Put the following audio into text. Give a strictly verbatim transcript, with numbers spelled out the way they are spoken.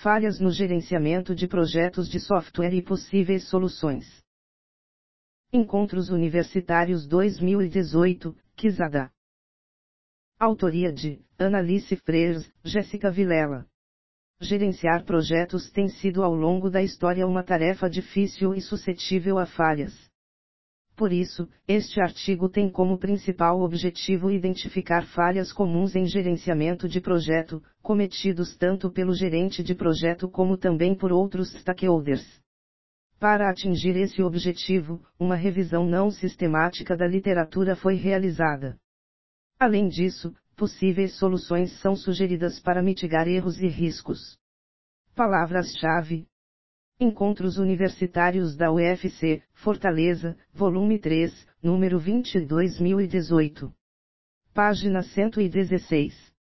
falhas no gerenciamento de projetos de software e possíveis soluções. Encontros Universitários dois mil e dezoito, Quizada. Autoria de Analice Freires, Jéssica Vilela. Gerenciar projetos tem sido ao longo da história uma tarefa difícil e suscetível a falhas. Por isso, este artigo tem como principal objetivo identificar falhas comuns em gerenciamento de projeto, cometidos tanto pelo gerente de projeto como também por outros stakeholders. Para atingir esse objetivo, uma revisão não sistemática da literatura foi realizada. Além disso, possíveis soluções são sugeridas para mitigar erros e riscos. Palavras-chave: Encontros Universitários da U F C, Fortaleza, volume três, número vinte, dois mil e dezoito. Página cento e dezesseis.